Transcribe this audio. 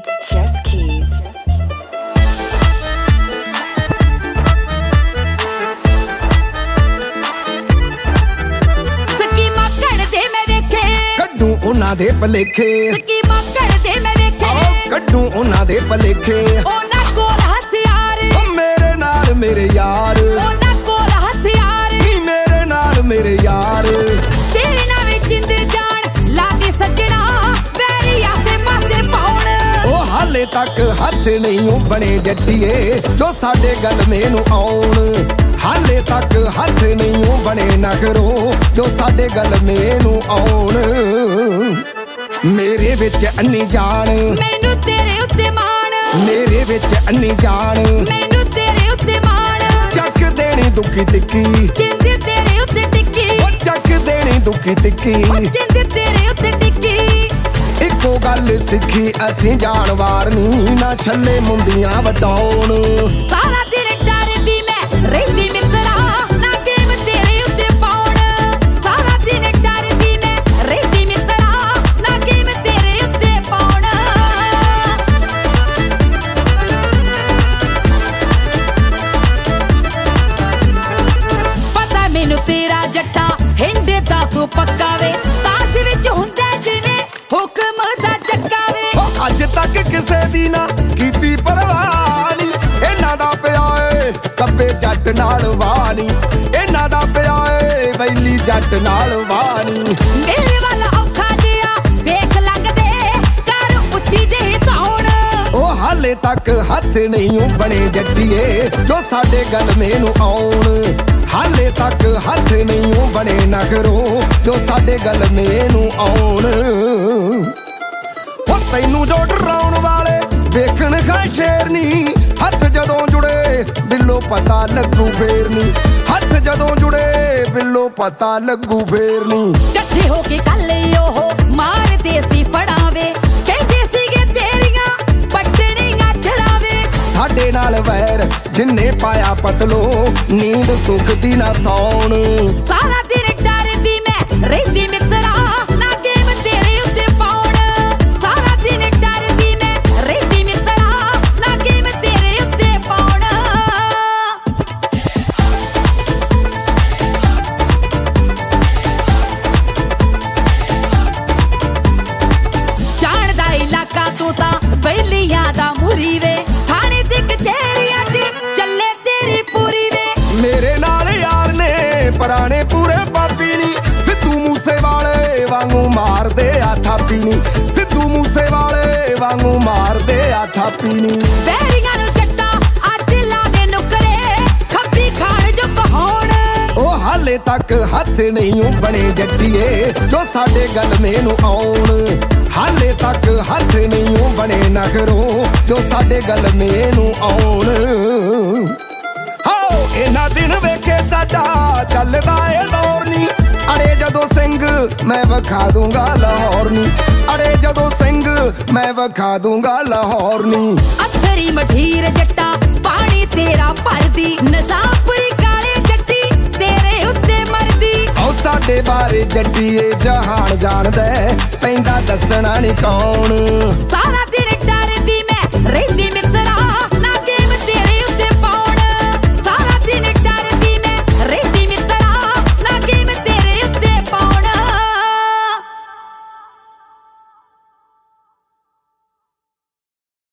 It's just Keys. ਸਕੀਮਾਂ ਘੜਦੇ ਮੈਂ ਵੇਖੇ, ਕੱਢੂ ਉਹਨਾਂ ਦੇ ਭਲੇਖੇ। ਸਕੀਮਾਂ ਘੜਦੇ ਮੈਂ ਵੇਖੇ, ਕੱਢੂ ਉਹਨਾਂ ਦੇ ਭਲੇਖੇ। ਉਹਨਾਂ ਕੋਲ ਹਥਿਆਰ, ਓ ਮੇਰੇ ਨਾਲ ਮੇਰੇ ਯਾਰ, ਉਹਨਾਂ ਕੋਲ ਹਥਿਆਰ, ਨੀ ਮੇਰੇ ਨਾਲ ਮੇਰੇ ਯਾਰ। ਤੇਰੇ ਨਾਲ ਵੀ ਜਿੰਦ ਜਾਨ ਲਾਗੇ ਸੱਜਣਾ, ਵੈਰੀ ਆਸੇ ਪਾਸੇ ਪਾਉਣ। ਉਹ ਹਾਲੇ ਤੱਕ ਹੱਥ ਨਹੀਂ ਓ ਬਣੇ ਜੱਟੀਏ, ਜੋ ਸਾਡੇ ਗੱਲ ਮੈਨੂੰ ਆਉਣ। ਹਾਲੇ ਤੱਕ ਹੱਥ ਨਹੀਂ ਓ ਬਣੇ ਨਖਰੋ, ਜੋ ਸਾਡੇ ਗੱਲ ਮੈਨੂੰ ਆਉਣ। ਮੇਰੇ ਵਿੱਚ ਅੰਨੀ ਜਾਣ, ਮੈਨੂੰ ਤੇਰੇ ਉੱਤੇ ਮਾਣ, ਮੇਰੇ ਵਿੱਚ ਅੰਨੀ ਜਾਣ। ਮੈਨੂੰ ਤੇਰੇ ਉੱਤੇ ਮਾਣ, ਚੱਕ ਦੇਣੀ ਦੁੱਖੀ ਤਿੱਖੀ, ਜਿੰਦ ਤੇਰੇ ਉੱਤੇ ਟਿੱਕੀ, ਉਹ ਚੱਕ ਦੇਣੀ ਦੁੱਖੀ ਤਿੱਖੀ। ਜਿੰਦ ਤੇਰੇ ਉੱਤੇ ਟਿੱਕੀ। ਇੱਕੋ ਗੱਲ ਸਿੱਖੀ ਅਸੀਂ ਜਾਨਵਾਰ ਨੀ, ਨਾ ਛੱਲੇ ਮੁੰਦੀਆਂ ਵਟਾਉਣ। ਸਾਰਾ ਦਿਨ ਡਰਦੀ ਮੈਂ ਰਹਿੰਦੀ ਮਿੱਤਰਾ, ਨਾ ਗੇਮ ਤੇਰੇ ਉੱਤੇ ਪਾਉਣ। ਸਾਰਾ ਦਿਨ ਡਰਦੀ ਮੈਂ ਰਹਿੰਦੀ ਮਿੱਤਰਾ, ਨਾ ਗੇਮ ਤੇਰੇ ਉੱਤੇ ਪਾਉਣ। ਪਤਾ ਮੈਨੂੰ ਤੇਰਾ ਜੱਟਾ ਹਿੰਦੇ ਦਾ ਤੂੰ ਪੱਕਾ ਵੇ, ਤਾਸ਼ ਵਿੱਚ ਹੁੰਦਾ ਜਿਵੇਂ ਹੁਕਮ ਦਾ ਚੱਕਾ ਵੇ। ਉਹ ਅੱਜ ਤੱਕ ਕਿਸੇ ਦੀ ਨਾ ਕੀਤੀ ਪਰਵਾਹ ਨੀ, ਇਹਨਾਂ ਦਾ ਪਿਆ ਏ ਕੱਬੇ ਜੱਟ ਨਾਲ ਵਾਹ ਨੀ। ਇਹਨਾਂ ਦਾ ਪਿਆ ਏ ਵੈਲੀ ਜੱਟ ਨਾਲ ਵਾਹ ਨੀ। ਮੇਰੇ ਵੱਲ ਔਖਾ ਜਿਹਾ ਵੇਖ ਲੱਗਦੇ, ਕਰ ਉੱਚੀ ਜਿਹੀ ਧੌਣ। ਉਹ ਹਾਲੇ ਤੱਕ ਹੱਥ ਨਹੀਂ ਓ ਬਣੇ ਜੱਟੀਏ, ਜੋ ਸਾਡੇ ਗੱਲ ਮੈਨੂੰ ਆਉਣ। ਹਾਲੇ ਤੱਕ ਹੱਥ ਨਹੀਂ ਓ ਬਣੇ ਨਖਰੋ, ਜੋ ਸਾਡੇ ਗੱਲ ਮੈਨੂੰ ਆਉਣ। ਉਹ ਤੈਨੂੰ ਜੋ ਡਰਾਉਣ ਵਾਲੇ ਵੇਖਣ ਖਾਂ ਸ਼ੇਰਨੀ, ਹੱਥ ਜਦੋਂ ਜੁੜੇ ਬਿੱਲੋ ਪਤਾ ਲੱਗੂ ਫੇਰ ਨੀ। ਹੱਥ ਜਦੋਂ ਜੁੜੇ ਬਿੱਲੋ ਪਤਾ ਲੱਗੂ ਫੇਰ ਨੀ। ਇਕੱਠੇ ਹੋ ਕੇ ਕੱਲੇ ਉਹ ਮਾਰਦੇ ਸੀ ਫੜਾਵੇ, ਕਹਿੰਦੇ ਸੀਗੇ ਤੇਰੀਆਂ ਪੱਟਣੀਆਂ ਚੜਾਵੇ। ਸਾਡੇ ਨਾਲ ਵੈਰ ਜਿੰਨੇ ਪਾਇਆ ਪਤਲੋ, ਨੀਂਦ ਸੁੱਖ ਦੀ ਨਾ ਸੌਣ। ਸਾਰਾ ਦਿਨ ਡਰਦੀ ਮੈਂ ਰਹਿੰਦੀ ਮਿੱਤਰਾ, ਨਾ ਗੇਮ ਤੇਰੇ ਉੱਤੇ ਪਾਉਣ। ਸਾਰਾ ਦਿਨ ਡਰਦੀ ਮੈਂ ਰਹਿੰਦੀ ਮਿੱਤਰਾ, ਨਾ ਗੇਮ ਤੇਰੇ ਉੱਤੇ ਪਾਉਣ। ਜਾਣਦਾ ਇਲਾਕਾ ਤੂੰ ਤਾਂ ਬੈਲੀਆਂ ਦਾ ਮੁਰੀ ਵੇ, ਥਾਣੇ ਦੀ ਕਚਹਿਰੀਆਂ 'ਚ ਚੱਲੇ ਤੇਰੀ ਪੂਰੀ ਵੇ। ਮੇਰੇ ਨਾਲ ਯਾਰ ਨੇ ਪੁਰਾਣੇ ਪੂਰੇ ਪਾਪੀ ਨੀ, ਸਿੱਧੂ ਮੂਸੇ ਵਾਲੇ ਵਾਂਗੂ ਮਾਰਦੇ ਆ ਥਾਪੀ ਨੀ। ਸਿੱਧੂ ਮੂਸੇ ਵਾਲੇ ਵਾਂਗੂ ਮਾਰਦੇ ਆ ਥਾਪੀ ਨੀ। ਵੈਰੀਆਂ ਨੂੰ ਜੱਟਾ ਅੱਜ ਲਾ ਦੇ ਨੁਕਰੇ, ਖੱਬੀ ਖਾਣ ਜੋ ਕਹਾਉਣ। ਉਹ ਹਾਲੇ ਤੱਕ ਹੱਥ ਨਹੀਂ ਓ ਬਣੇ ਜੱਟੀਏ, ਜੋ ਸਾਡੇ ਗੱਲ ਮੈਨੂੰ ਆਉਣ। ਹਾਲੇ ਤੱਕ ਹੱਥ ਨਹੀਂ ਓ ਬਣੇ ਨਖਰੋ, ਜੋ ਸਾਡੇ ਗੱਲ ਮੈਨੂੰ ਆਉਣ। ਹਾਓ ਇਹਨਾਂ ਦਿਨ ਵੇਖੇ ਸਾਡਾ ਚੱਲਦਾ ਏ ਦੌਰ ਨੀ, ਅੜੇ ਜਦੋਂ ਸਿੰਘ ਮੈਂ ਵਿਖਾ ਦੂੰਗਾ ਲਾਹੌਰ ਨੀ। ਅੜੇ ਜਦੋਂ ਸਿੰਘ ਮੈਂ ਵਿਖਾ ਦੂੰਗਾ ਲਾਹੌਰ ਨੀ। ਅਥਰੀ ਮਠੀਰ ਜੱਟਾ ਪਾਣੀ ਤੇਰਾ ਭਰਦੀ, ਨਜ਼ਾਪੁਰੀ ਕਾਲੇ ਜੱਟੀ ਤੇਰੇ ਉੱਤੇ ਮਰਦੀ। ਉਹ ਸਾਡੇ ਬਾਰੇ ਜੱਟੀਏ ਜਹਾਨ ਜਾਣਦਾ, ਪੈਂਦਾ ਦੱਸਣਾ ਨੀ ਕੌਣ। ਸਾਰਾ